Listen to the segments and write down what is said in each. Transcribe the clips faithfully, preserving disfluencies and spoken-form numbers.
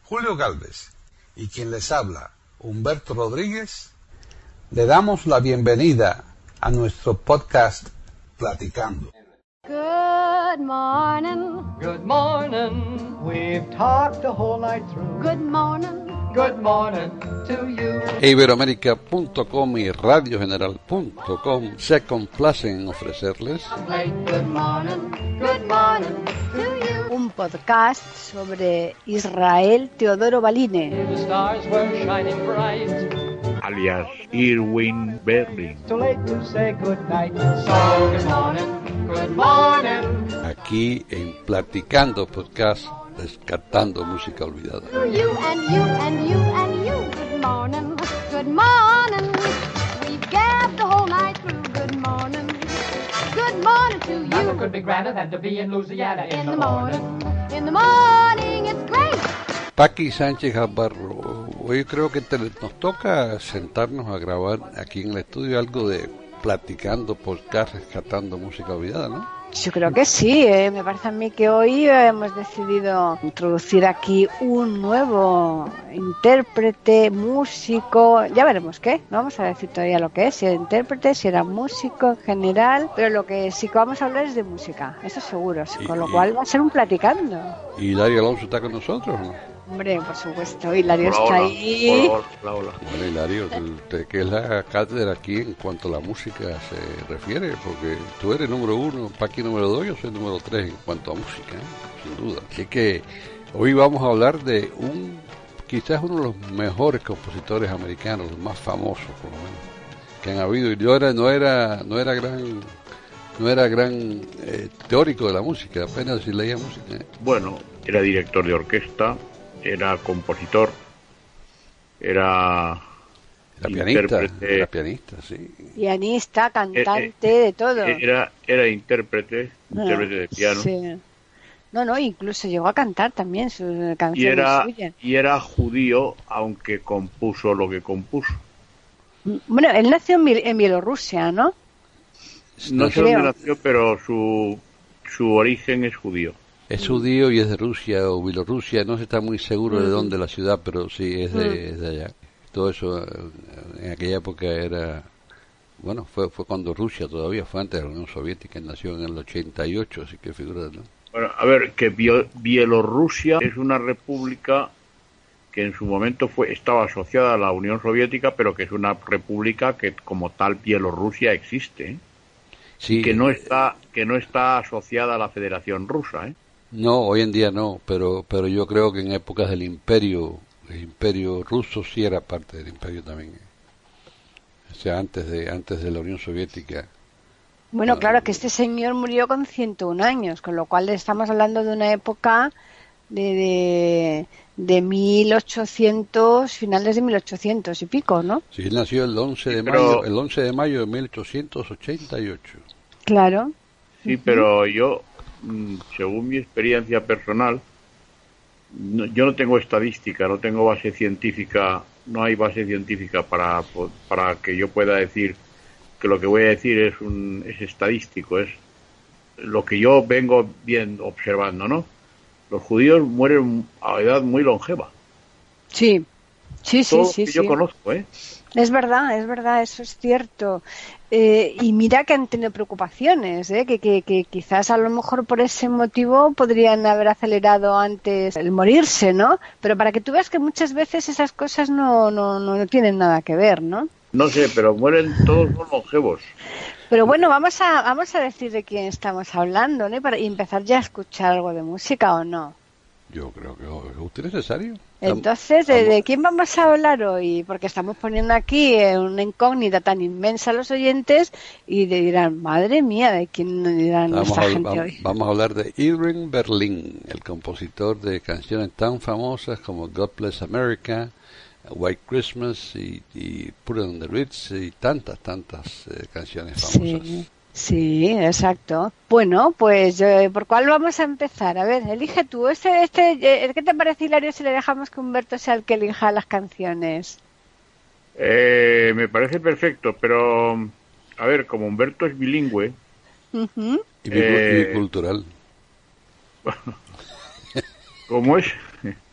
Julio Gálvez y quien les habla, Humberto Rodríguez, le damos la bienvenida a nuestro podcast Platicando. Good morning. Good morning. We've talked the whole night through. Good morning. Good morning to you. Iberoamérica punto com y radio general punto com se complacen en ofrecerles Good morning. Good morning to you. Un podcast sobre Israel Teodoro Baline. The stars were shining bright. alias Irwin Berlin. Too late to say good night. So good morning. Good morning. aquí en Platicando Podcast, descartando música olvidada. To you and you and you and you. Good morning. Good morning. We've gabbed the whole night through. Good morning. Good morning to you. Nothing could be grander than to be in Louisiana in, In the the morning. morning. In the morning. It's great. Paqui Sánchez Albarro, hoy creo que te, nos toca sentarnos a grabar aquí en el estudio algo de Platicando Podcast, rescatando música olvidada, ¿no? Yo creo que sí, ¿eh? Me parece a mí que hoy hemos decidido introducir aquí un nuevo intérprete, músico, ya veremos qué, no vamos a decir todavía lo que es, si era intérprete, si era músico en general, pero lo que sí que vamos a hablar es de música, eso seguro, Y- con lo y- cual va a ser un platicando. ¿Y Hilario Alonso está con nosotros, no? Hombre, por supuesto, Hilario Hola, está hola. ahí. Hola, hola, hola. Bueno, Hilario, usted que es la cátedra aquí en cuanto a la música se refiere, porque tú eres número uno, Paqui número dos, yo soy número tres en cuanto a música, ¿eh? Sin duda. Así que hoy vamos a hablar de un, quizás uno de los mejores compositores americanos, los más famosos por lo menos, que han habido. Y yo era, no era, no era gran, no era gran eh, teórico de la música, apenas si leía música, ¿eh? Bueno, era director de orquesta, era compositor, era Era pianista, intérprete, era pianista, sí. Pianista, cantante, de todo. era, era intérprete, intérprete de piano, Sí. No, no, incluso llegó a cantar también sus y canciones era, suyas. y era judío, aunque compuso lo que compuso. Bueno, él nació en, Biel- en Bielorrusia, ¿no? No sé creo. dónde nació, pero su, su origen es judío. Es judío y es de Rusia o Bielorrusia, no se está muy seguro de dónde la ciudad, pero sí es de, es de allá. Todo eso eh, en aquella época era, bueno, fue fue cuando Rusia todavía, fue antes de la Unión Soviética, nació en el ochenta y ocho, así que figura, ¿no? Bueno, a ver, que Bio- Bielorrusia es una república que en su momento fue estaba asociada a la Unión Soviética, pero que es una república que como tal Bielorrusia existe, ¿eh? Sí, que no está que no está asociada a la Federación Rusa, ¿eh? no, hoy en día no, pero pero yo creo que en épocas del imperio, el imperio ruso sí era parte del imperio también. O sea, antes de antes de la Unión Soviética. Bueno, Ah. claro que este señor murió con ciento uno años, con lo cual estamos hablando de una época de, de, de mil ochocientos, finales de mil ochocientos y pico, ¿no? Sí, él nació el once de Sí, pero- mayo, el once de mayo de mil ochocientos ochenta y ocho. Claro. Sí, pero yo, mm, según mi experiencia personal, no- yo no tengo estadística, no tengo base científica, no hay base científica para, po- para que yo pueda decir que lo que voy a decir es un es estadístico, es lo que yo vengo bien observando, ¿no? Los judíos mueren a edad muy longeva. Sí, sí, sí, Todo sí. lo que sí. yo conozco, ¿eh? Es verdad, es verdad, eso es cierto. Eh, y mira que han tenido preocupaciones, ¿eh? que, que, que quizás a lo mejor por ese motivo podrían haber acelerado antes el morirse, ¿no? Pero para que tú veas que muchas veces esas cosas no, no, no, no tienen nada que ver, ¿no? No sé, pero mueren todos muy longevos. Pero bueno, vamos a, vamos a decir de quién estamos hablando, ¿no? Y, para, y empezar ya a escuchar algo de música o no. Yo creo que es usted necesario. Entonces, ¿de, Estamos- de quién vamos a hablar hoy? Porque estamos poniendo aquí eh, una incógnita tan inmensa a los oyentes y de- dirán, madre mía, ¿de quién dirán Vamos esta a, gente va- hoy? vamos a hablar de Irving Berlin, el compositor de canciones tan famosas como God Bless America, White Christmas y, y Put It on the Ritz y tantas, tantas eh, canciones famosas. Sí, sí, exacto. Bueno, pues, eh, ¿por cuál vamos a empezar? A ver, elige tú. Este, este, eh, ¿qué te parece, Hilario, si le dejamos que Humberto sea el que elija las canciones? Eh, me parece perfecto, pero a ver, como Humberto es bilingüe, Ujú. Y, bicu- Eh, y bicultural. como es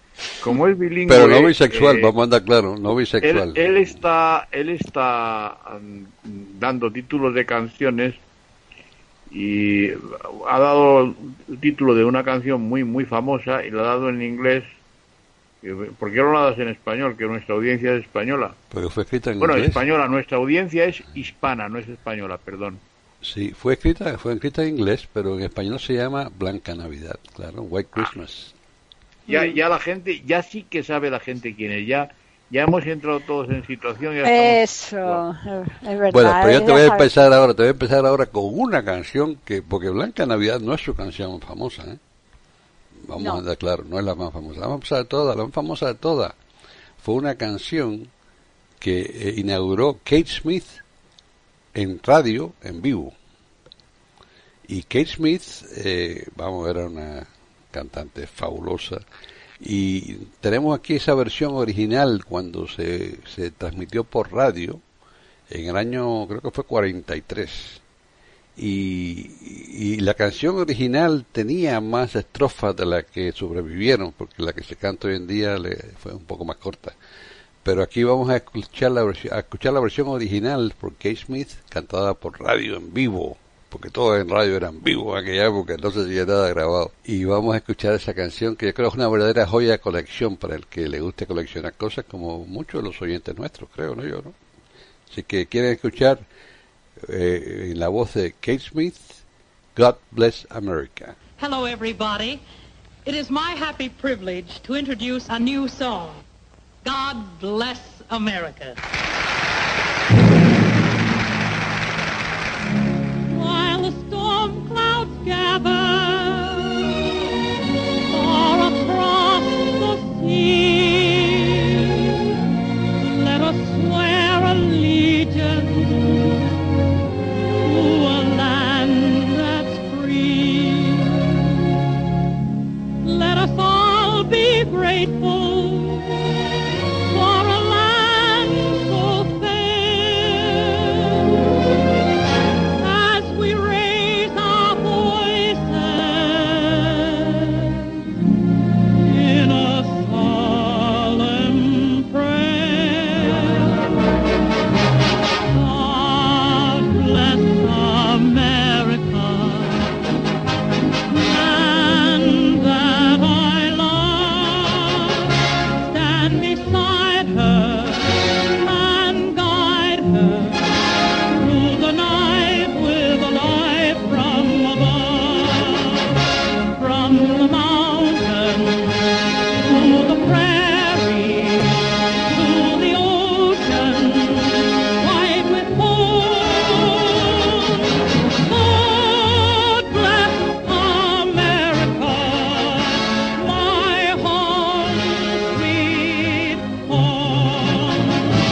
como es bilingüe... Pero no bisexual, eh, vamos a andar claro, no bisexual. Él, él está, él está um, dando títulos de canciones y ha dado el título de una canción muy muy famosa y la ha dado en inglés. ¿Por qué no la das en español? Que nuestra audiencia es española. Porque fue escrita en bueno, inglés. española, nuestra audiencia es hispana, no es española, perdón. Sí, fue escrita, fue escrita en inglés, pero en español se llama Blanca Navidad, claro, White Christmas. Ya, ya la gente, ya sí que sabe la gente quién es, ya, ya hemos entrado todos en situación. Ya Eso, estamos... es verdad. Bueno, pero yo te voy a sabes. empezar ahora, te voy a empezar ahora con una canción que, porque Blanca Navidad no es su canción famosa, ¿eh? Vamos No. a andar claro, no es la más famosa, la más famosa de todas, la más famosa de todas. Fue una canción que eh, inauguró Kate Smith en radio, en vivo. Y Kate Smith, eh, vamos, era una cantante fabulosa. Y tenemos aquí esa versión original cuando se, se transmitió por radio en el año, creo que fue cuarenta y tres. Y, y la canción original tenía más estrofas de las que sobrevivieron, porque la que se canta hoy en día le fue un poco más corta. Pero aquí vamos a escuchar la versión, a escuchar la versión original por Kate Smith, cantada por radio en vivo, porque todo en radio era en vivo en aquella época, no se hacía nada grabado. Y vamos a escuchar esa canción que yo creo es una verdadera joya de colección para el que le guste coleccionar cosas, como muchos de los oyentes nuestros, creo, ¿no? Yo, ¿no? Así que quieren escuchar eh, en la voz de Kate Smith, God Bless America. Hello, everybody. It is my happy privilege to introduce a new song, God Bless America. While the storm clouds gather far across the sea, let us swear allegiance to a land that's free. Let us all be grateful for a land so fair, as we raise our voices in a solemn prayer. God bless America, land that I love. Stand beside her and guide her through the night with a light from above. From the mountain to the prairie to the ocean white with foam. God bless America, my home, sweet home.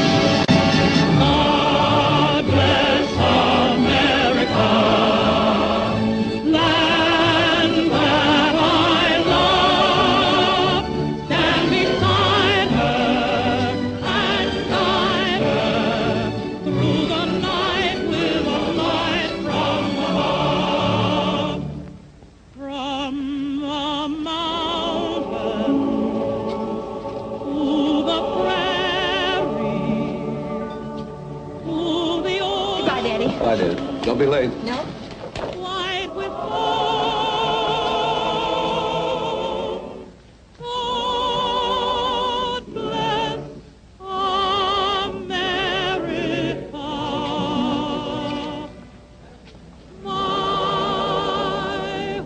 God bless America, land that I love. Stand beside her and guide her through the night with a light from above. From the mountain to the prairie to the ocean. Bye, Daddy. Bye, Dad. Don't be late. No? White with foam. God bless America, my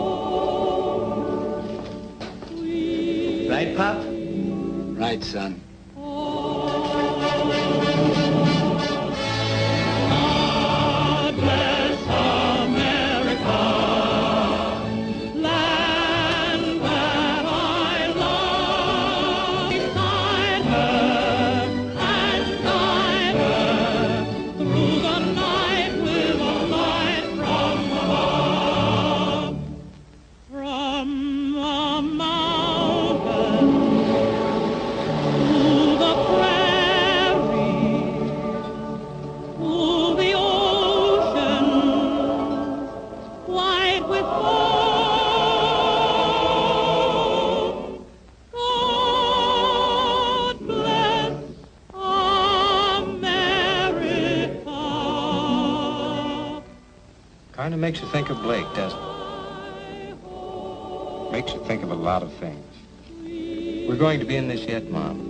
home, sweet Right, Pop? Right, son. God bless America, land that I love. Beside her and guide her through the night with a light from above. From the mountain to It makes you think of Blake, doesn't it? Makes you think of a lot of things. We're going to be in this yet, Mom.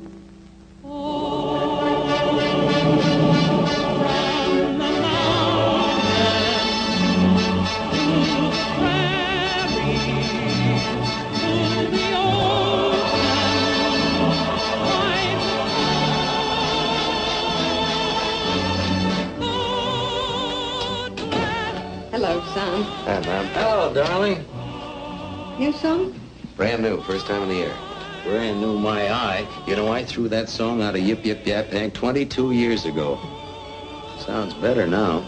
Hello, son. Hi, Mom. Hello, darling. New song? Brand new, first time in the air. Brand new, my eye. You know, I threw that song out of Yip Yip Yap Yank twenty-two years ago. Sounds better now.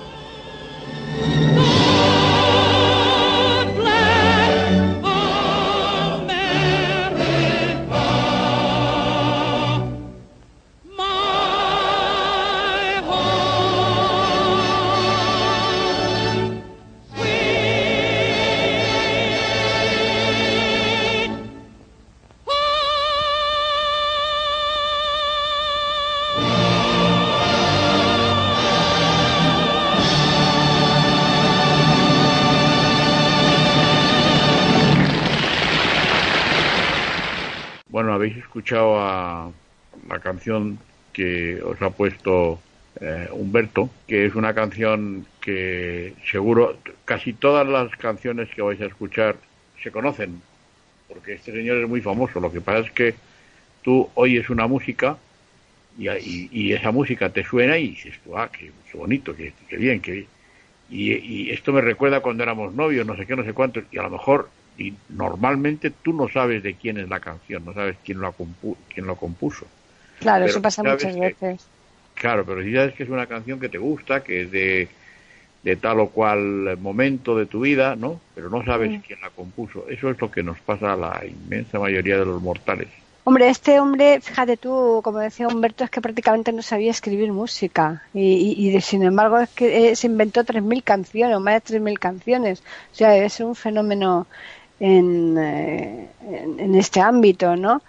Bueno, habéis escuchado a la canción que os ha puesto eh, Humberto, que es una canción que seguro casi todas las canciones que vais a escuchar se conocen, porque este señor es muy famoso. Lo que pasa es que tú oyes una música y, y, y esa música te suena y dices, ah, qué, qué bonito, qué, qué bien, qué bien. Y, y esto me recuerda cuando éramos novios, no sé qué, no sé cuánto, y a lo mejor... Y normalmente tú no sabes de quién es la canción, no sabes quién lo, compu quién lo compuso. Claro, pero eso pasa muchas que, veces. Claro, pero si sabes que es una canción que te gusta, que es de, de tal o cual momento de tu vida, ¿no? Pero no sabes mm. quién la compuso. Eso es lo que nos pasa a la inmensa mayoría de los mortales. Hombre, este hombre, fíjate tú, como decía Humberto, es que prácticamente no sabía escribir música y, y, y de, sin embargo es que eh, se inventó tres mil canciones, o más de tres mil canciones. O sea, debe ser un fenómeno en, eh, en, en este ámbito, ¿no?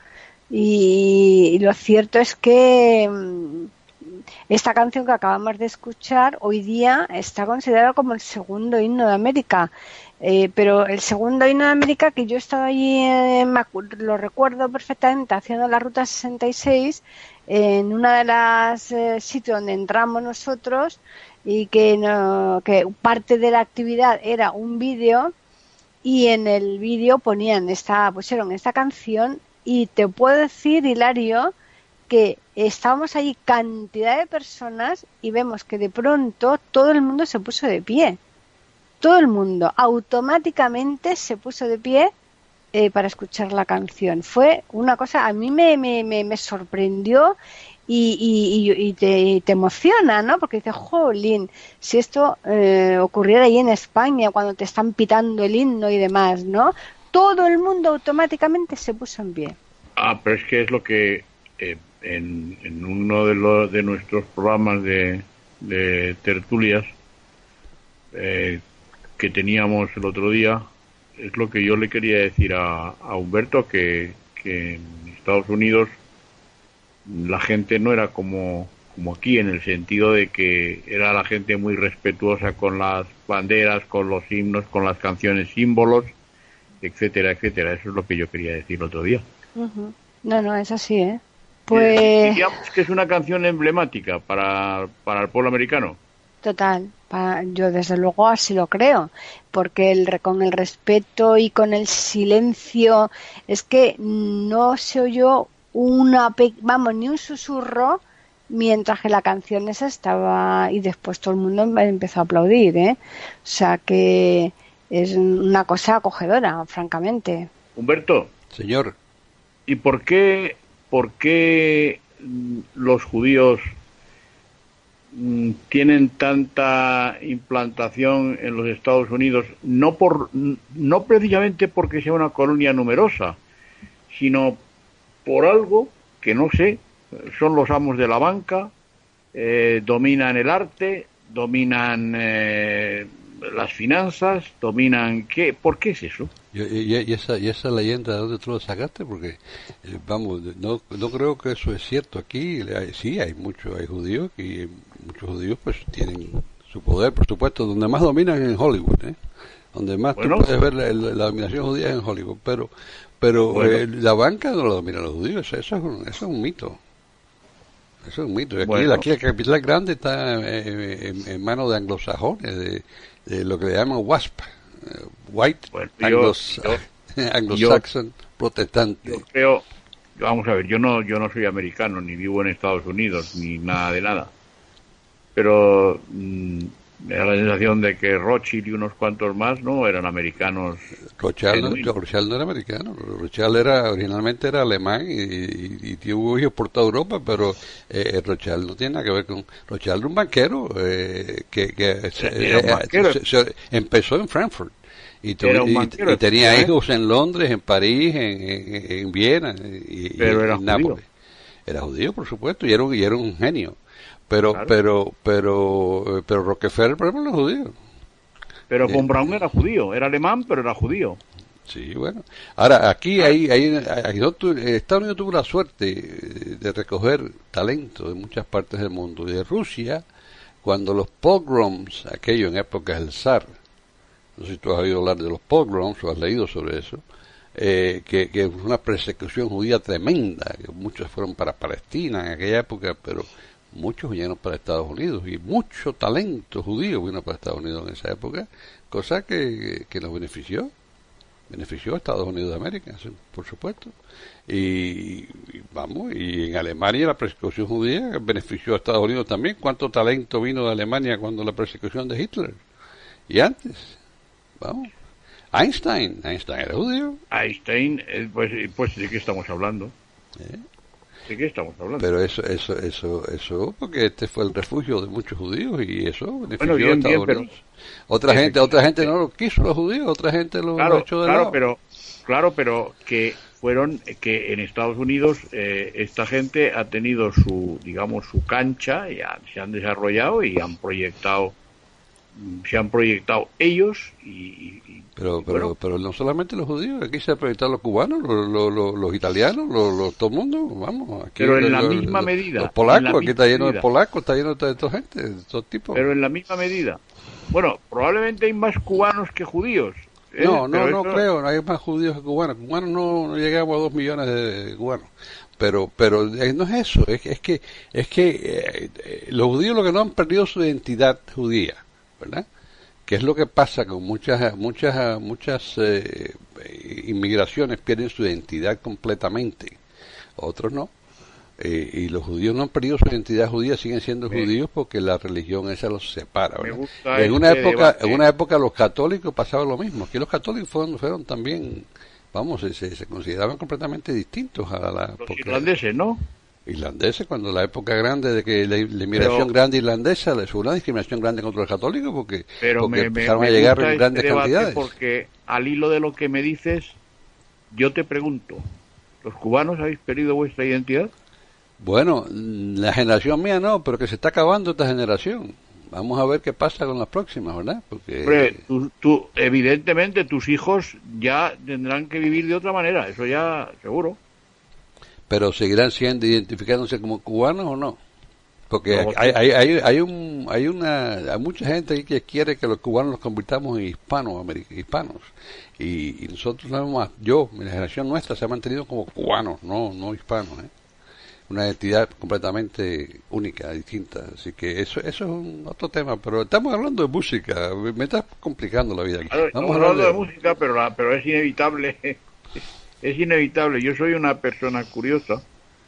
Y, y lo cierto es que mmm, esta canción que acabamos de escuchar hoy día está considerada como el segundo himno de América. Eh, pero el segundo himno de América, que yo estaba allí, eh, me lo recuerdo perfectamente, haciendo la ruta sesenta y seis, eh, en una de las eh, sitios donde entramos nosotros, y que, no, que parte de la actividad era un vídeo, y en el vídeo ponían esta, pusieron esta canción, y te puedo decir, Hilario, que estábamos allí cantidad de personas y vemos que de pronto todo el mundo se puso de pie. Todo el mundo automáticamente se puso de pie eh, para escuchar la canción. Fue una cosa, a mí me, me, me, me sorprendió y, y, y, te, te emociona, ¿no? Porque dices, jolín, si esto eh, ocurriera ahí en España cuando te están pitando el himno y demás, ¿no? Todo el mundo automáticamente se puso en pie. Ah, pero es que es lo que eh, en, en uno de, los, de nuestros programas de, de tertulias eh, que teníamos el otro día, es lo que yo le quería decir a, a Humberto, que, que en Estados Unidos la gente no era como, como aquí, en el sentido de que era la gente muy respetuosa con las banderas, con los himnos, con las canciones símbolos, etcétera, etcétera. Eso es lo que yo quería decir el otro día. Uh-huh. No, no, es así, ¿eh? Pues... Digamos que es una canción emblemática para, para el pueblo americano. Total, pa, yo desde luego así lo creo, porque el, con el respeto y con el silencio, es que no se oyó una, vamos, ni un susurro mientras que la canción esa estaba, y después todo el mundo empezó a aplaudir, ¿eh? O sea que es una cosa acogedora, francamente. Humberto. Señor. ¿Y por qué, por qué los judíos tienen tanta implantación en los Estados Unidos? No por, no precisamente porque sea una colonia numerosa, sino por algo que no sé, son los amos de la banca, eh, dominan el arte, dominan eh, las finanzas, dominan qué, ¿por qué es eso? Y, y, y, esa, y esa leyenda, ¿de dónde tú lo sacaste? Porque, eh, vamos, no no creo que eso es cierto. Aquí hay, sí hay muchos, hay judíos, y muchos judíos pues tienen su poder, por supuesto, donde más dominan es en Hollywood, ¿eh? Donde más bueno, tú puedes ver la, la, la dominación judía es en Hollywood, pero pero bueno. eh, la banca no la dominan los judíos, eso, eso, es un, eso es un mito. Eso es un mito. Aquí, bueno. aquí la capital grande está eh, en, en manos de anglosajones, de, de lo que le llaman WASP, uh, White bueno, Anglos, yo, yo, Anglo-Saxon Protestante. Yo creo, vamos a ver, yo no yo no soy americano, ni vivo en Estados Unidos, ni nada de nada. Pero mmm, me da la sensación de que Rothschild y unos cuantos más no eran americanos. Rothschild no, Rothschild no era americano. Rothschild era originalmente era alemán y, y, y tuvo hijos por toda Europa, pero eh, Rothschild no tiene nada que ver con Rothschild era un banquero eh, que, que se, eh, banquero. Se, se, empezó en Frankfurt y, tu, y, y tenía ¿eh? hijos en Londres, en París, en, en, en Viena y, pero y era en Nápoles. Era judío, por supuesto, y era un, y era un genio. Pero, claro. pero, pero, pero Rockefeller, por ejemplo, no es judío. Pero von Braun era judío, era alemán, pero era judío. Sí, bueno. Ahora, aquí hay, hay, hay Estados Unidos tuvo la suerte de recoger talento de muchas partes del mundo. Y de Rusia, cuando los pogroms, aquello en épocas del zar, no sé si tú has oído hablar de los pogroms o has leído sobre eso, eh, que, que fue una persecución judía tremenda, que muchos fueron para Palestina en aquella época, pero muchos vinieron para Estados Unidos y mucho talento judío vino para Estados Unidos en esa época, cosa que, que nos benefició, benefició a Estados Unidos de América, por supuesto. Y, y vamos, y en Alemania la persecución judía benefició a Estados Unidos también. ¿Cuánto talento vino de Alemania cuando la persecución de Hitler? Y antes, vamos. Einstein, Einstein era judío. Einstein, pues, pues ¿de qué estamos hablando? ¿Eh? ¿De qué estamos hablando? Pero eso, eso, eso, eso, porque este fue el refugio de muchos judíos y eso benefició bueno, bien, a Estados bien, Unidos. Pero, otra gente, otra gente no lo quiso los judíos, otra gente lo, claro, lo echó de claro, lado. Pero, claro, pero que fueron, que en Estados Unidos eh, esta gente ha tenido su, digamos, su cancha y ha, se han desarrollado y han proyectado, se han proyectado ellos y, y Pero, pero, bueno. pero no solamente los judíos, aquí se han proyectado los cubanos, los, los, los, los italianos, los, los, todo el mundo, vamos. Aquí pero en los, la los, misma los, medida. Los polacos, aquí está lleno medida. de polacos, está lleno de toda gente, de todo tipo. Pero en la misma medida. Bueno, probablemente hay más cubanos que judíos. ¿eh? No, no, pero no eso... creo, no hay más judíos que cubanos. Cubanos no, no llegamos a dos millones de cubanos. Pero, pero eh, no es eso, es, es que, es que eh, eh, los judíos lo que no han perdido su identidad judía, ¿verdad? Que es lo que pasa con muchas muchas muchas eh, inmigraciones, pierden su identidad completamente, otros no, eh, y los judíos no han perdido su identidad judía, siguen siendo sí. judíos porque la religión esa los separa. En una época debate. en una época los católicos pasaba lo mismo, que los católicos fueron, fueron también, vamos, se, se consideraban completamente distintos a la... Los irlandeses, ¿no? Irlandeses, cuando la época grande de que la, la inmigración pero, grande irlandesa, hubo una discriminación grande contra los católicos porque, pero porque me, empezaron me, a llegar me en grandes este cantidades. Porque al hilo de lo que me dices, yo te pregunto, ¿los cubanos habéis perdido vuestra identidad? Bueno, la generación mía no, pero que se está acabando esta generación. Vamos a ver qué pasa con las próximas, ¿verdad? Porque Hombre, tú, tú, evidentemente tus hijos ya tendrán que vivir de otra manera, eso ya seguro. Pero seguirán siendo identificándose como cubanos o no, porque no, hay, hay, hay, hay un hay una hay mucha gente aquí que quiere que los cubanos los convirtamos en hispanos hispanos y, y nosotros no, yo mi generación nuestra se ha mantenido como cubanos, no no hispanos, ¿eh? Una identidad completamente única, distinta, así que eso eso es un otro tema, pero estamos hablando de música, me estás complicando la vida aquí. Claro, estamos hablando de, de música, pero la, pero es inevitable. Es inevitable, yo soy una persona curiosa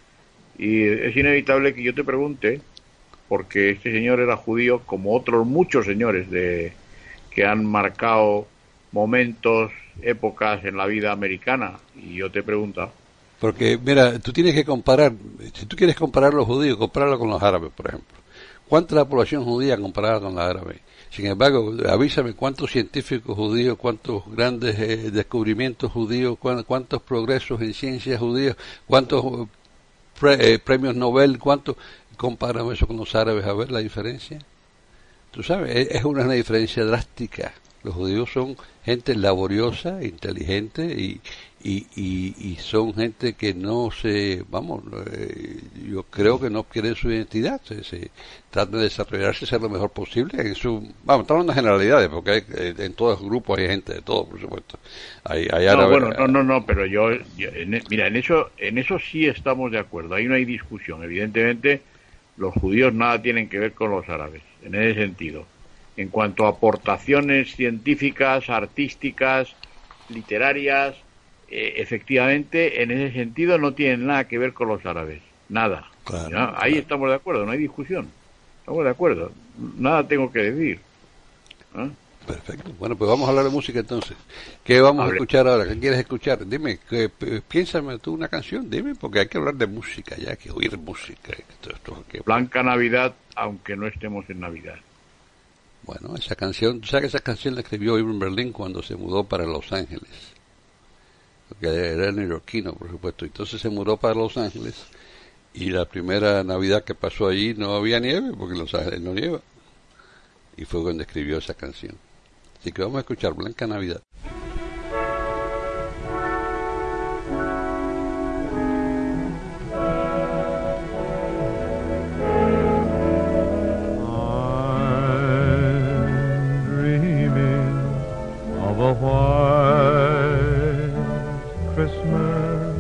y es inevitable que yo te pregunte, porque este señor era judío como otros muchos señores de que han marcado momentos, épocas en la vida americana, y yo te pregunto. Porque, mira, tú tienes que comparar, si tú quieres comparar los judíos, compararlo con los árabes, por ejemplo. ¿Cuánta es la población judía comparada con los árabes? Sin embargo, avísame cuántos científicos judíos, cuántos grandes eh, descubrimientos judíos, cuántos progresos en ciencias judíos, cuántos pre, eh, premios Nobel, cuántos... Compárame eso con los árabes, a ver la diferencia. Tú sabes, es, es una, una diferencia drástica. Los judíos son gente laboriosa, inteligente y, y, y, y son gente que no se, vamos, eh, yo creo que no quieren su identidad, se, se tratan de desarrollarse y ser lo mejor posible en su, vamos, estamos hablando de generalidades, porque hay, en todos los grupos hay gente de todo, por supuesto. Hay, hay no, árabes, bueno, no, no, no, pero yo, yo en, mira, en eso, en eso sí estamos de acuerdo, ahí no hay discusión, evidentemente los judíos nada tienen que ver con los árabes, en ese sentido. En cuanto a aportaciones científicas, artísticas, literarias, eh, efectivamente, en ese sentido no tienen nada que ver con los árabes. Nada. Claro, ¿no? Ahí claro. estamos de acuerdo, no hay discusión. Estamos de acuerdo. Nada tengo que decir. ¿Eh? Perfecto. Bueno, pues vamos a hablar de música entonces. ¿Qué vamos a, a escuchar ahora? ¿Qué quieres escuchar? Dime, que, p- piénsame tú una canción, dime, porque hay que hablar de música, ya hay que oír música. Esto, esto, que... Blanca Navidad, aunque no estemos en Navidad. Bueno, esa canción, ¿tú sabes que esa canción la escribió Irving Berlin cuando se mudó para Los Ángeles? Porque era neoyorquino, por supuesto. Entonces se mudó para Los Ángeles y la primera Navidad que pasó allí no había nieve, porque en Los Ángeles no nieva. Y fue cuando escribió esa canción. Así que vamos a escuchar Blanca Navidad. A white Christmas,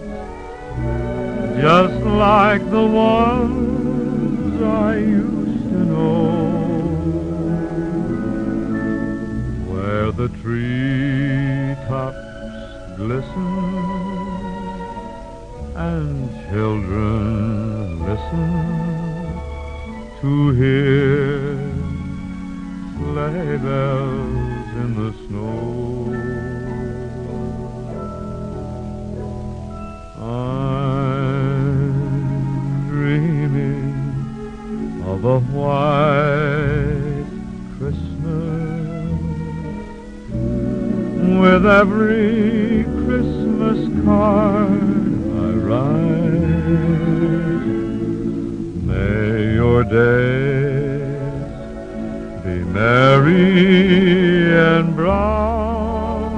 just like the ones I used to know, where the treetops glisten and children listen to hear sleigh bells in the snow. I'm dreaming of a white Christmas, with every Christmas card I write. May your days be merry and bright,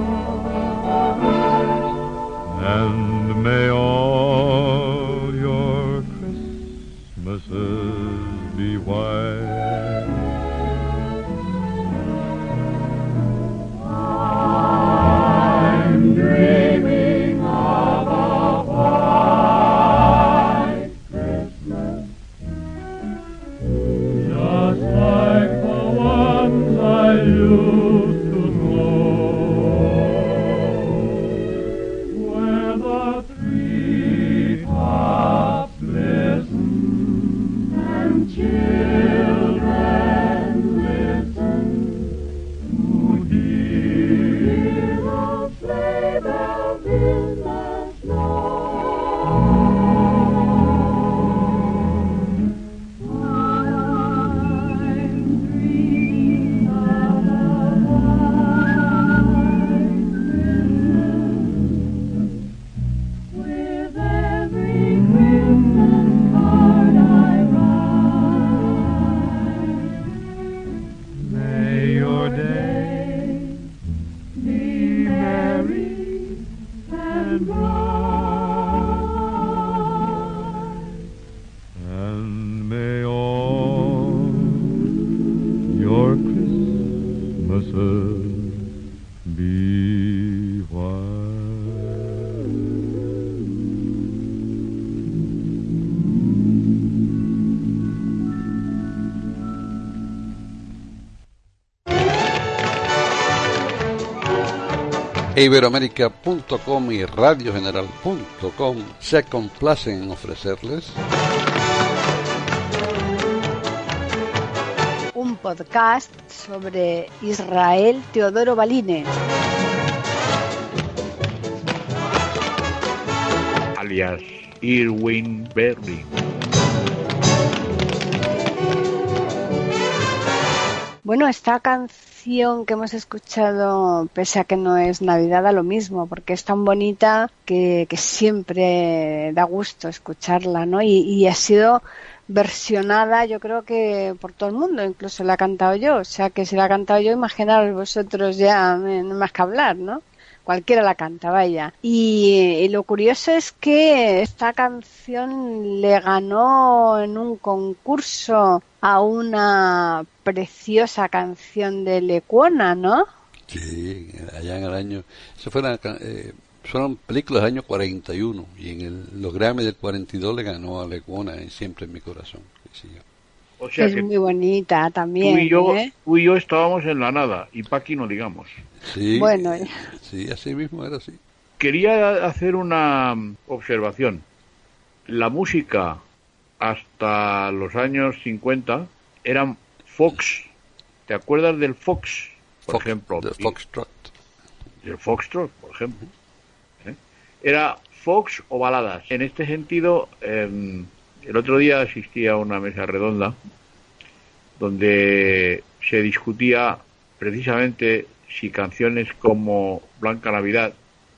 and may all your Christmases be white. I'm dreaming of a white Christmas, just like the ones I used to know, where the treetops glisten and children listen to hear the sleigh bells in the snow. With every Christmas card I write, may your day be merry and bright, and may all your Christmases be white. Iberoamérica punto com y radio general punto com se complacen en ofrecerles un podcast sobre Israel Teodoro Balines. Alias Irving Berlin. Bueno, esta canción que hemos escuchado, pese a que no es Navidad, da lo mismo, porque es tan bonita que, que siempre da gusto escucharla, ¿no? Y, y ha sido versionada, yo creo que por todo el mundo, incluso la he cantado yo, o sea que si la he cantado yo, imaginaros vosotros ya, no hay más que hablar, ¿no? cualquiera la canta, vaya. Y, y lo curioso es que esta canción le ganó en un concurso a una preciosa canción de Lecuona, ¿no? Sí, allá en el año... Eso fue la, eh, fueron películas del año cuarenta y uno, y en el, los Grammy del cuarenta y dos le ganó a Lecuona, en Siempre en mi corazón. Sí, o sea es que muy bonita también. Tú y, yo, ¿eh? tú y yo estábamos en la nada, y Paqui no digamos. Sí, bueno, sí, así mismo era así. Quería hacer una observación. La música hasta los años cincuenta eran Fox. ¿Te acuerdas del Fox, por Fox, ejemplo? Del Foxtrot. Del Foxtrot, por ejemplo. ¿Eh? Era Fox o baladas. En este sentido, eh, el otro día asistí a una mesa redonda donde se discutía precisamente si canciones como Blanca Navidad,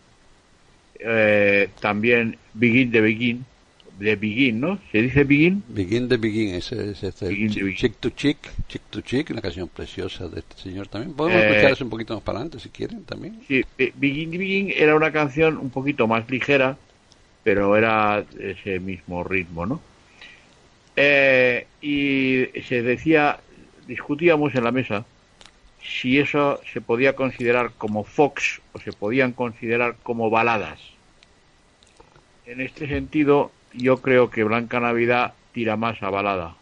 eh, también Begin the Begin, de Begin, ¿no? ¿Se dice Begin? Begin the Begin, ese es este, Begin the Chick, Begin. Chick to Chick, Chick to Chick, una canción preciosa de este señor también. Podemos Eh, escuchar eso un poquito más para adelante si quieren también. Sí, Be- Begin the Begin era una canción un poquito más ligera, pero era ese mismo ritmo, ¿no? Eh, y se decía, discutíamos en la mesa si eso se podía considerar como Fox o se podían considerar como baladas. En este sentido, yo creo que Blanca Navidad tira más a balada.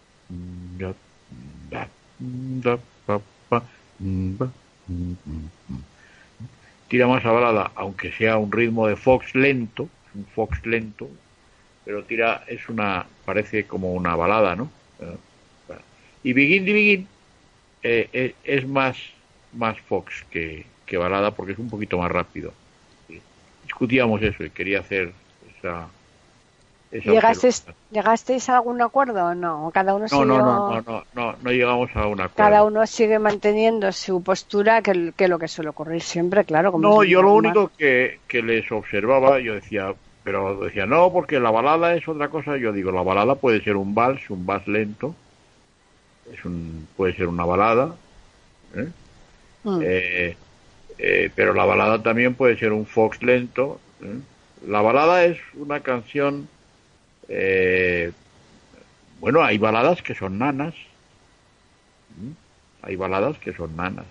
Tira más a balada, aunque sea un ritmo de Fox lento, un Fox lento, pero tira, es una, parece como una balada, ¿no? Y Begin the Begin eh, eh, es más más Fox que, que balada porque es un poquito más rápido. Discutíamos eso y quería hacer esa, esa ¿Llegasteis, ¿Llegasteis a algún acuerdo o no? Cada uno no, siguió... no, no, no, no, no, no llegamos a un acuerdo. Cada uno sigue manteniendo su postura, que, que lo que suele ocurrir siempre, claro. Como No, es yo lo normal. único que, que les observaba, yo decía, pero decía, no, porque la balada es otra cosa. Yo digo, la balada puede ser un vals, un vals lento, es un, puede ser una balada, ¿eh? Mm. Eh, eh, pero la balada también puede ser un fox lento, ¿eh? La balada es una canción, eh, bueno, hay baladas que son nanas, ¿eh? Hay baladas que son nanas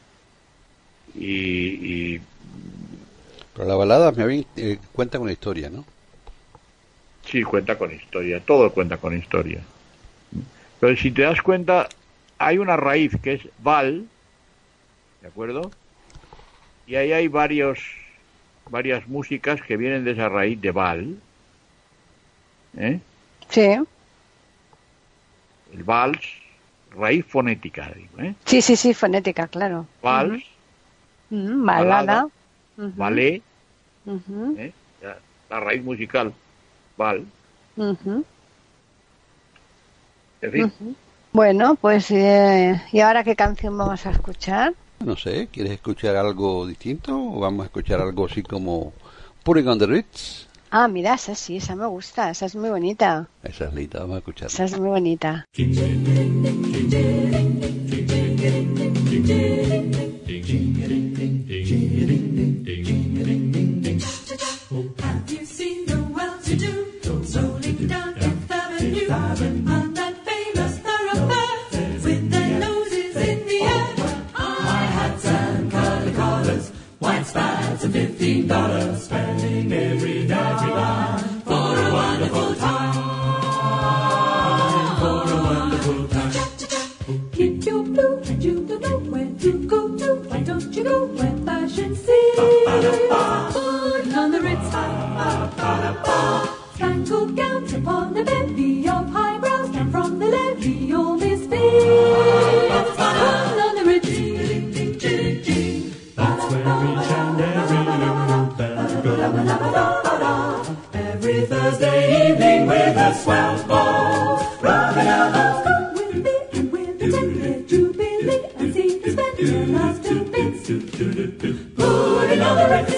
y, y Pero la balada me bien, eh, cuenta con la historia, ¿no? sí, cuenta con historia, todo cuenta con historia. Pero si te das cuenta, hay una raíz que es val, ¿de acuerdo? Y ahí hay varios, varias músicas que vienen de esa raíz de val, ¿eh? Sí, El vals, raíz fonética, digo, ¿eh? sí, sí, sí, fonética, claro. Vals, Mm, balada. balada, Ujú, ballet, ujú, ¿eh? La, la raíz musical, val, ujú, en fin. ujú. Bueno, pues, eh, ¿y ahora qué canción vamos a escuchar? No sé, ¿quieres escuchar algo distinto o vamos a escuchar algo así como Putting on the Ritz? Ah, mira, esa sí, esa me gusta, esa es muy bonita. Esa es linda, vamos a escucharla. Esa es muy bonita. Have you seen the well-to-do strolling down Fifth Avenue on that famous thoroughfare with their noses in the air? High hats and curly collars, white spats and fifteen dollars, spending every dime for a wonderful time, for a wonderful time. Keep your blue and you don't know where to go to. Why don't you go where fashion sees? Put on the Ritz, spangled gowns upon a bevy of high brows down from the levee, all misfits. Put on the Ritz. That's where each and every little band goes. Every Thursday evening with a swell ball, rubbing elbows with me and with the ten-year jubilee, and see the spend your last two bits. Putting on the Ritz.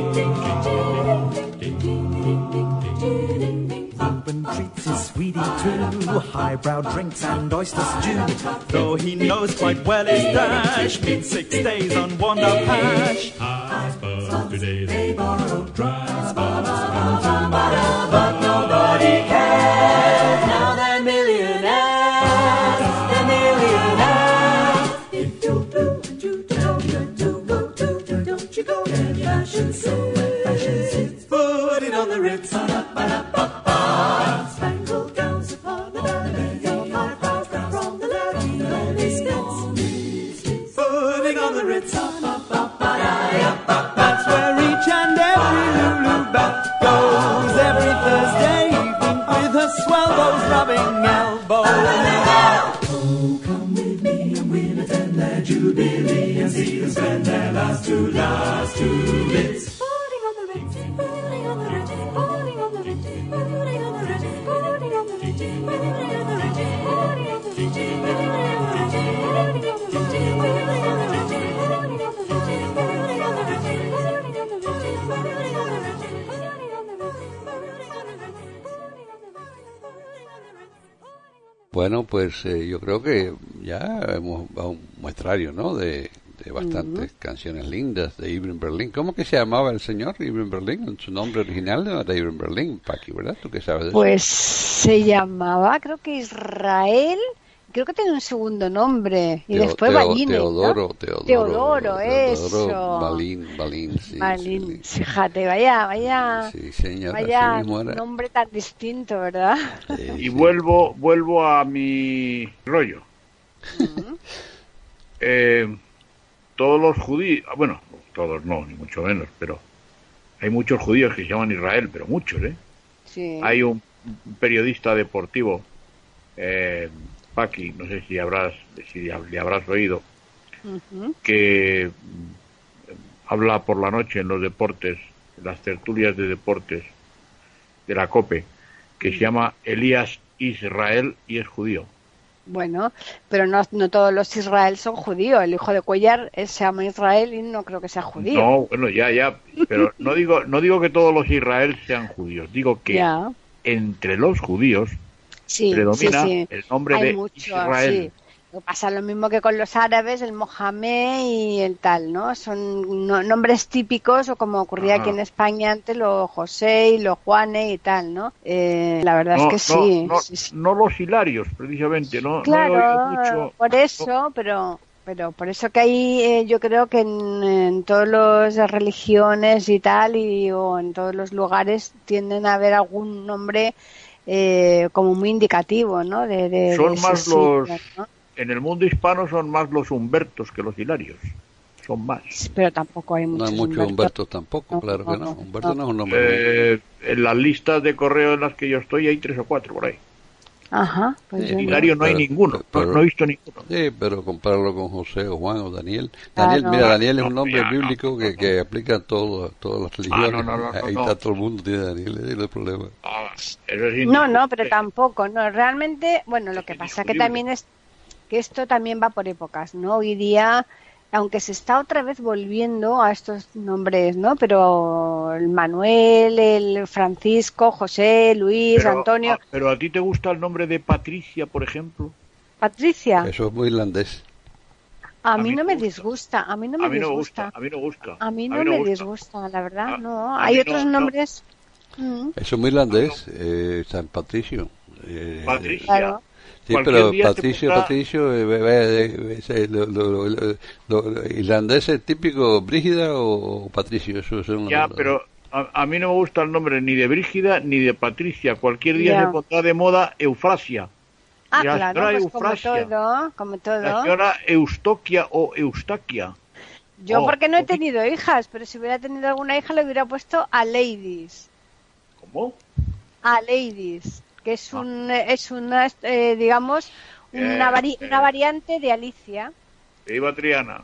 Open treats his sweetie too, highbrow drinks and oyster stew. Though he knows quite well his dash means six days on one up hash. spots. They borrow dry spots from somebody, but nobody cares. Now they're millionaires, they're millionaires. If you're blue and you don't know to go to, don't you go get fashion suit, fashion suits. Put it on the Ritz, ba-da-ba-ba-ba. Spangled gowns upon the ballet, your five thousand from the levy, levy spits. Putting on the Ritz, ba-ba-ba-ba-da-ya-ba-ba. That's where each and every Lulu Bell goes every Thursday evening with her swell, those rubbing elbows. Oh, come with me and we'll attend their jubilee and see them spend their last two, last two bits. Putting on the Ritz, putting on the Ritz, putting on the Ritz, putting on the Ritz, putting on the Ritz, putting on the Ritz, putting on the Ritz, putting on the Ritz, putting on the Bueno, pues eh, yo creo que ya hemos dado un muestrario, ¿no? De, de bastantes uh-huh. canciones lindas de Irving Berlin. ¿Cómo que se llamaba el señor Irving Berlin? Su nombre original no era Irving Berlin, Paqui, ¿verdad? ¿Tú qué sabes de pues eso? Se llamaba, creo que Israel. Creo que tiene un segundo nombre. Y Teo, después Teo, Balín. Teodoro, ¿no? Teodoro. Teodoro, eso. Teodoro, Balín, Balín, sí. Balín, sí. Fíjate, vaya, vaya. Sí, señor, vaya así mismo era. Nombre tan distinto, ¿verdad? Sí, y sí. vuelvo vuelvo a mi rollo. Uh-huh. eh, todos los judíos, bueno, todos no, ni mucho menos, pero hay muchos judíos que se llaman Israel, pero muchos, ¿eh? Sí. Hay un periodista deportivo, eh, Paqui, no sé si habrás si le habrás oído, uh-huh. que habla por la noche en los deportes, en las tertulias de deportes de la COPE, que uh-huh. se llama Elías Israel y es judío. Bueno, pero no, no todos los Israel son judíos. El hijo de Cuellar él se llama Israel y no creo que sea judío. No, bueno, ya, ya, pero no digo no digo que todos los Israel sean judíos, digo que ya. Entre los judíos sí, predomina sí, sí. el nombre Hay de mucho, Israel. Sí. Pasa lo mismo que con los árabes, el Mohamed y el tal, ¿no? Son no, nombres típicos, o como ocurría ah. aquí en España antes, los José y los Juanes y tal, ¿no? Eh, la verdad no, es que no, sí. No, sí, sí. no los hilarios, precisamente, ¿no? Claro, no mucho, por eso, no. pero... Pero por eso que ahí eh, yo creo que en, en todas las religiones y tal, y o en todos los lugares tienden a haber algún nombre eh, como muy indicativo, ¿no? De, de, son de más sitio, los... ¿no? En el mundo hispano son más los Humbertos que los Hilarios. Son más. Pero tampoco hay muchos No hay muchos Humbertos. Humbertos tampoco, no, claro no, que no. no, Humberto no. no es un nombre. Eh, en las listas de correo en las que yo estoy hay tres o cuatro por ahí. Ajá, pues sí, yo Hilario no, no hay pero, ninguno, pero, no, no he visto ninguno. Sí, pero compararlo con José o Juan o Daniel. Daniel, claro. mira, Daniel es un No, nombre ya, bíblico no, que, no, que no. aplica a todo, todas las religiones. Ah, no, no, no, Ahí no, está no. todo el mundo, tiene Daniel, ese es el problema. Ah, eso es No, no, pero tampoco, no, realmente, bueno, lo que es pasa que indiscutible. también es que esto también va por épocas, ¿no? Hoy día, aunque se está otra vez volviendo a estos nombres, ¿no? Pero el Manuel, el Francisco, José, Luis, pero, Antonio... ah, pero a ti te gusta el nombre de Patricia, por ejemplo. Patricia, Eso es muy irlandés. a, a mí mí no me me gusta. disgusta, a mí no me a mí no me disgusta. gusta, a mí no gusta. A mí no, me gusta. disgusta, la verdad, A- no. a Hay mí otros no, no. nombres... Mm. Eso es muy irlandés, eh, San Patricio. Eh, Patricia. Claro. Sí, Cualquier pero día te Patricio, pondrá- Patricio, eh, eh, eh, ese, lo, lo, lo, lo, lo- irlandés es típico, Brígida o, o Patricio, eso son Ya, los- pero a, a mí no me gusta el nombre ni de Brígida ni de Patricia. Cualquier día Ya. se pondrá de moda Eufrasia. Ah, La claro, señora pues como Eufrasia. todo, como La todo. señora Eustoquia o Eustaquia. Yo Oh, porque no he oh, tenido hijas, pero si hubiera tenido alguna hija le hubiera puesto a Ladies. ¿Cómo? A Ladies, que es un es una eh, digamos una Eh, vari- eh. una variante de Alicia. Viva Triana.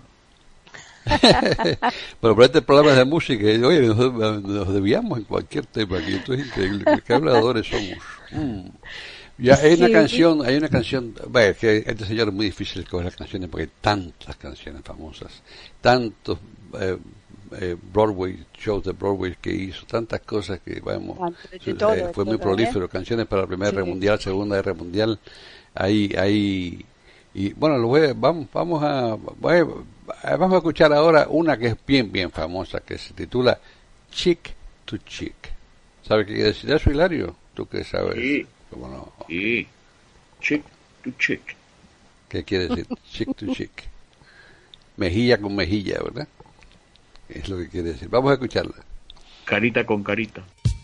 Pero por este programa de música, y, oye, nos, nos desviamos en cualquier tema aquí, esto es increíble, qué habladores somos. Mm. Ya hay una Sí. canción, hay una canción, bueno, es que este señor es muy difícil escoger las canciones porque hay tantas canciones famosas, tantos eh, eh, Broadway, shows de Broadway que hizo, tantas cosas que, vamos, De eh, todo, fue de muy todo, prolífero, canciones para la Primera Sí. Guerra Mundial, Segunda Guerra Mundial, hay, hay Y bueno, lo voy a- vamos, vamos a, voy a- vamos a escuchar ahora una que es bien, bien famosa, que se titula Chick to Chick. ¿Sabes qué quiere decir eso, Hilario? ¿Tú qué sabes? Sí. ¿Cómo no? Sí. Chick to chick. ¿Qué quiere decir chick to chick? Mejilla con mejilla, ¿verdad? Es lo que quiere decir. Vamos a escucharla. Carita con carita.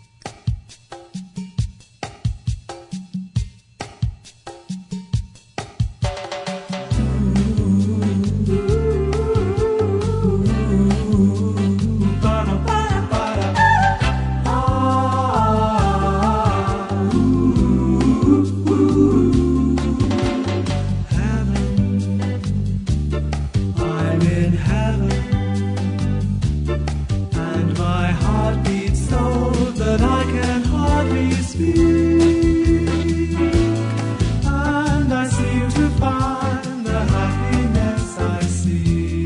I'm in heaven, and my heart beats so that I can hardly speak. And I seem to find the happiness I see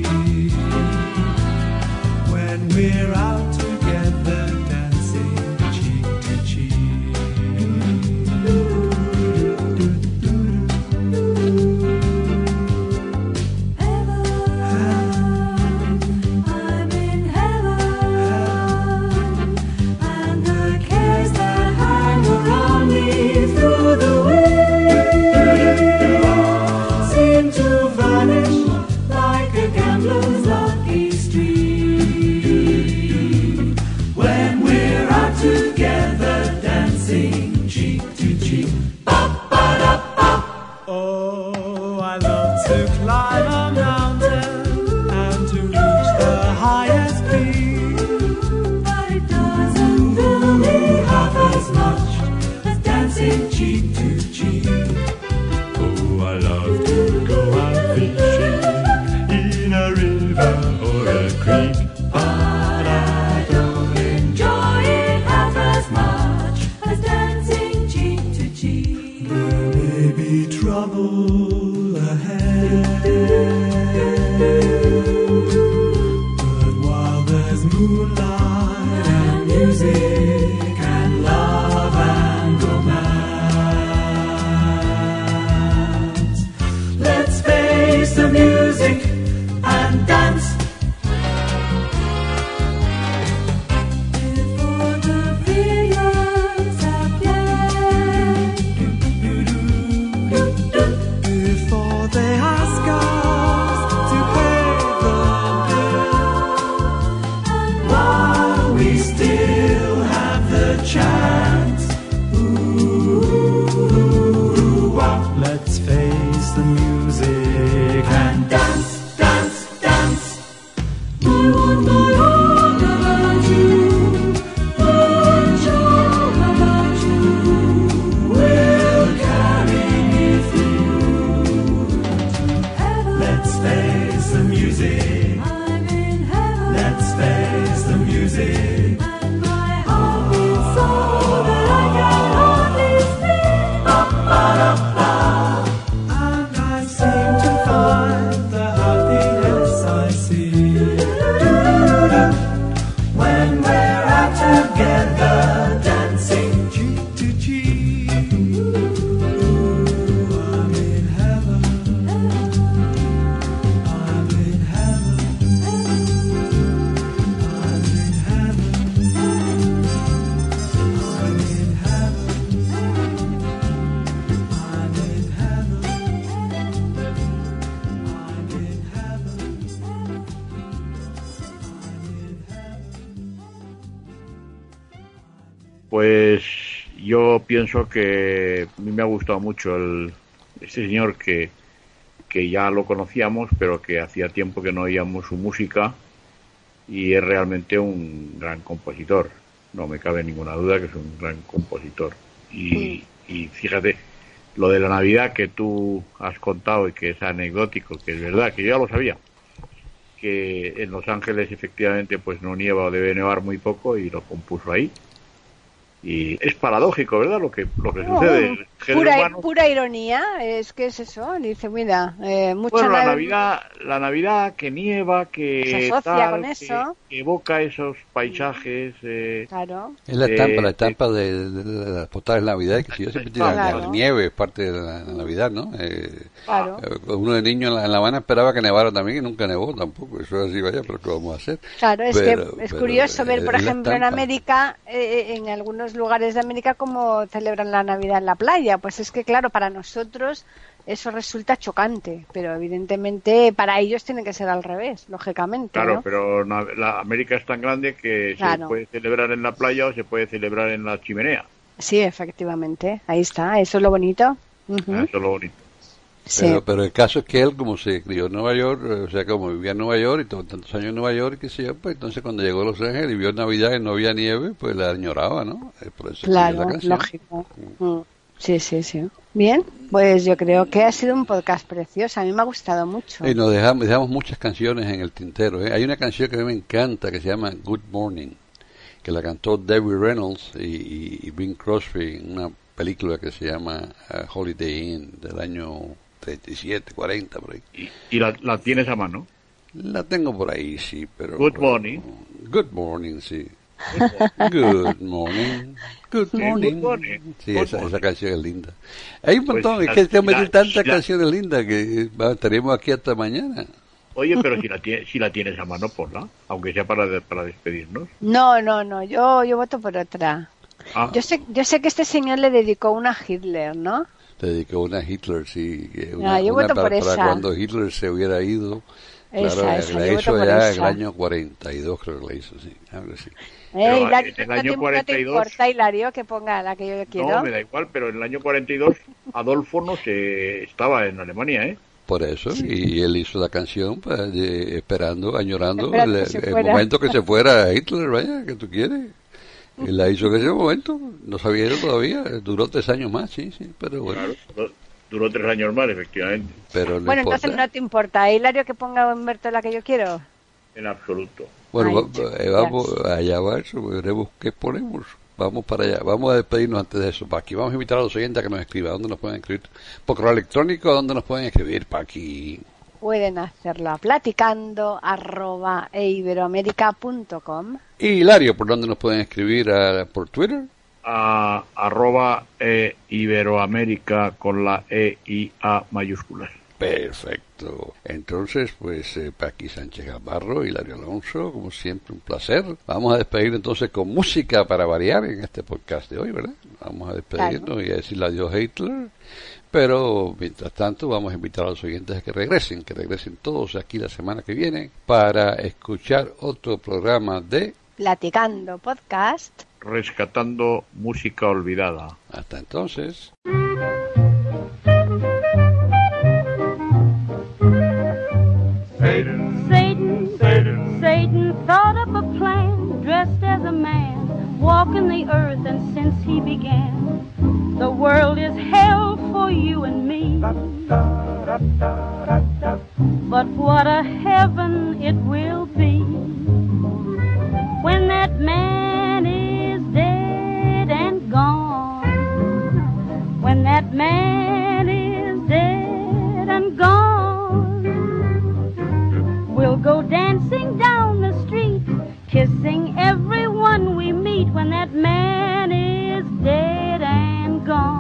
when we're out together dancing cheek to cheek. I'm in heaven, and the cares that hang around me through the week seem to vanish like a gambler's lucky streak when we're out together dancing cheek to cheek. Oh, I love to climb a mountain and to reach the highest peak. But it doesn't fill me half as much as dancing cheek to cheek. Oh, I love to go out fishing in a river or a creek. But I don't enjoy it half as much as dancing cheek to cheek. There may be trouble ahead, but while there's moonlight and music and love and romance, let's face the music and dance. Before the feelings have fled, Before they ask us to pay the bill, while we still have the chance, ooh, wow. Let's face the music and dance, dance, dance. I want my heart about you, my joy about you, Will carry me through. Let's face the music. I'm in heaven, Let's face the music. and my heart beats so that I can hardly speak. And I seem to find the happiness I see when we're out together dancing cheek to cheek. Ooh, I'm in heaven. I'm in heaven. I'm in heaven. I'm in heaven. I'm in heaven. I'm in heaven. Pues yo pienso que a mí me ha gustado mucho el, este señor que, que ya lo conocíamos, pero que hacía tiempo que no oíamos su música, y es realmente un gran compositor. No me cabe ninguna duda que es un gran compositor. Y, y fíjate, lo de la Navidad que tú has contado y que es anecdótico, que es verdad, que yo ya lo sabía, que en Los Ángeles efectivamente pues no nieva o debe nevar muy poco y lo compuso ahí. Y es paradójico, ¿verdad? Lo que lo que No, sucede. El género pura, humano- pura ironía, es que es eso. Dice, mira, eh, mucha Bueno, la na- Navidad, la Navidad que nieva, que Se asocia tal, con que- eso. que evoca esos paisajes. Eh, Claro. Es la eh, estampa, la estampa de, de- de las postales de Navidad, que si yo siempre tiene la, Claro. la nieve, es parte de la, la Navidad, ¿no? Eh, Claro. eh, uno de niño en la, en La Habana esperaba que nevara también y nunca nevó tampoco, eso es así, vaya, pero ¿qué vamos a hacer? Claro, es Pero- que es pero, curioso ver, eh, por es la ejemplo, en estampa. América, eh, en algunos lugares de América, cómo celebran la Navidad en la playa. Pues es que, claro, para nosotros eso resulta chocante, pero evidentemente para ellos tiene que ser al revés, lógicamente. Claro, ¿no? pero na- la América es tan grande que Claro. se puede celebrar en la playa o se puede celebrar en la chimenea. Sí, efectivamente, ahí está, eso es lo bonito. Ujú. Eso es lo bonito. Sí. Pero, pero el caso es que él, como se crió en Nueva York, eh, o sea, como vivía en Nueva York y tuvo tantos años en Nueva York, qué sé yo, pues entonces cuando llegó a Los Ángeles y vio Navidad y no había nieve, pues la añoraba, ¿no? Eh, Por eso escribió Claro, la canción. lógico. Mm. Sí, sí, sí. Bien, pues yo creo que ha sido un podcast precioso, a mí me ha gustado mucho. Y nos dejamos, dejamos muchas canciones en el tintero. ¿eh? Hay una canción que a mí me encanta que se llama Good Morning, que la cantó Debbie Reynolds y, y, y Bing Crosby en una película que se llama uh, Holiday Inn del año treinta y siete, cuarenta, por ahí. Y, y la, la tienes a mano. La tengo por ahí, sí, pero... Good morning. Good morning, sí. Good morning. Good Sí, morning. good morning. Sí, Good esa, morning. esa canción es linda. Hay un Pues montón, la- es que tengo la- tantas la- canciones lindas que eh, va, estaremos aquí hasta mañana. Oye, pero si la, tie- si la tienes a mano, ponla, aunque sea para, de- para despedirnos. No, no, no, yo, yo voto por otra. Ah, Yo sé, yo sé que este señor le dedicó una a Hitler, ¿no? Le dedicó una a Hitler, sí. que Una, Ah, yo una voto para, por para esa. cuando Hitler se hubiera ido. Esa, Claro, esa, la yo hizo voto por ya en el esa. año cuarenta y dos, creo que la hizo, sí. Algo así. Eh, Pero Hilario, en el ¿no año te- ¿no te cuarenta y dos importa, Hilario, que ponga la que yo quiero? no, me da igual, pero en el año cuarenta y dos Adolfo no se estaba en Alemania, ¿eh? Por eso, y él hizo la canción pues, de- esperando, añorando Esperando el, que se el fuera. momento que se fuera Hitler, vaya, que tú quieres. Y la hizo en ese momento, no sabía él todavía, duró tres años más, sí, sí, pero bueno. Claro, duró, duró tres años más, efectivamente. Pero no Bueno, importa. entonces no te importa, ¿eh, Hilario, que ponga Humberto la que yo quiero? En absoluto. Bueno, Ay, va- chicas. eh, vamos, allá va eso, veremos qué ponemos. Vamos para allá, vamos a despedirnos antes de eso, Paqui. Vamos a invitar a los oyentes a que nos escriban, ¿dónde nos pueden escribir? Por correo electrónico, ¿dónde nos pueden escribir, Paqui? Pueden hacerlo a platicando arroba eiberoamerica.com. Y Hilario, ¿por dónde nos pueden escribir? Ah, ¿por Twitter? A, arroba e Iberoamérica con la E y A mayúsculas. Perfecto. Entonces, pues, eh, Paqui Sánchez Gavarro, Hilario Alonso, como siempre, un placer. Vamos a despedir entonces con música para variar en este podcast de hoy, ¿verdad? Vamos a despedirnos y a decirle adiós a Hitler. Pero, mientras tanto, vamos a invitar a los oyentes a que regresen, que regresen todos aquí la semana que viene para escuchar otro programa de Platicando podcast. Rescatando música olvidada. Hasta entonces. Satan, Satan, Satan thought up a plan, dressed as a man, walking the earth, and since he began, the world is hell for you and me. But what a heaven it will be when that man is dead and gone. When that man is dead and gone, we'll go dancing down the street, kissing everyone we meet when that man is dead and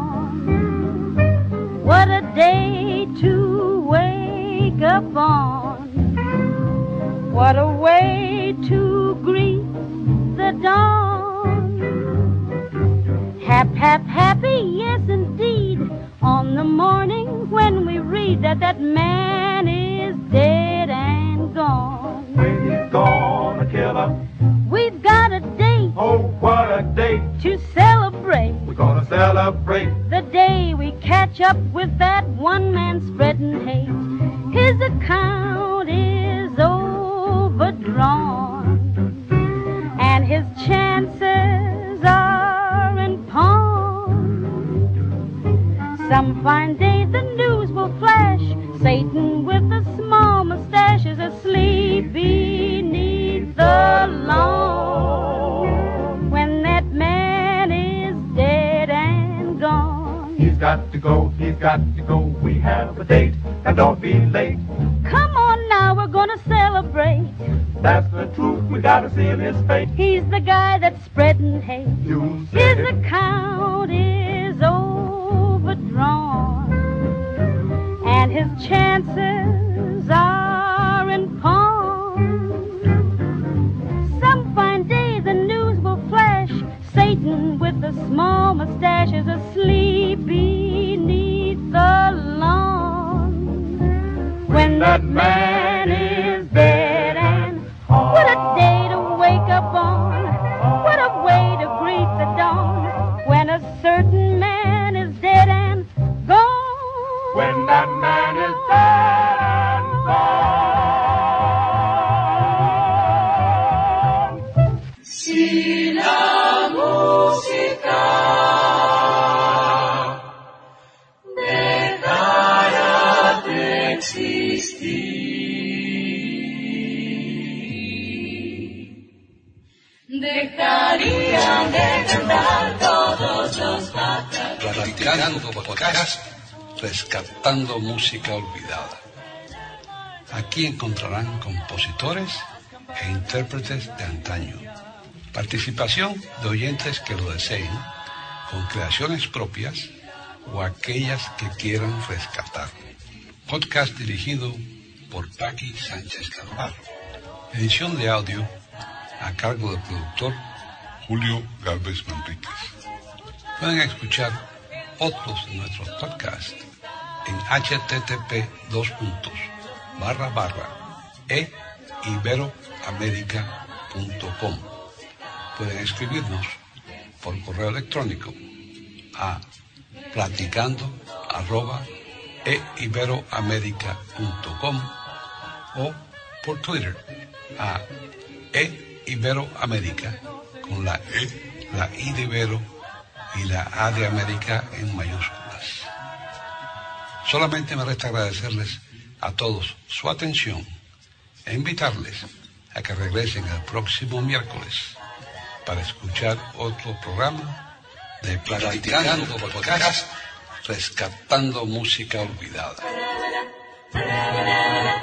gone. What a day to wake up on. What a way to greet the dawn. Hap, hap, happy, yes indeed, on the morning when we read that that man is dead and gone. When he's gonna kill us. We've got a date. Oh, what a date. To celebrate. We're gonna celebrate. The day we catch up with that one man spreading hate. His account is overdrawn, and his chances are in pawn. Some fine day the news will flash, Satan with a small mustache is asleep beneath the lawn. When that man is He's got to go, he's got to go. We have a date, and don't be late. Come on now, we're gonna celebrate. That's the truth, we gotta seal his fate. He's the guy that's spreading hate. You His said it. account is overdrawn, and his chances are in pawn. Some fine day the news will flash. Satan with a small mustache is asleep beneath the lawn. When that man is dead, and what a day to wake up on. What a way to greet the dawn. When a certain man is dead and gone. When that man is dead and gone. Si la música dejara de existir, dejarían de cantar todos los pájaros. Platicando podcast, rescatando música olvidada. Aquí encontrarán compositores e intérpretes de antaño. Participación de oyentes que lo deseen, con creaciones propias o aquellas que quieran rescatar. Podcast dirigido por Paqui Sánchez Carvalho. Edición de audio a cargo del productor Julio Gálvez Manríquez. Pueden escuchar otros de nuestros podcasts en http dos puntos barra barra e iberoamerica punto com. Pueden escribirnos por correo electrónico a platicando arroba e iberoamerica punto com o por Twitter a e iberoamerica con la E, la I de Ibero y la A de América en mayúsculas. Solamente me resta agradecerles a todos su atención e invitarles a que regresen el próximo miércoles para escuchar otro programa de Platicando Podcast, rescatando música olvidada.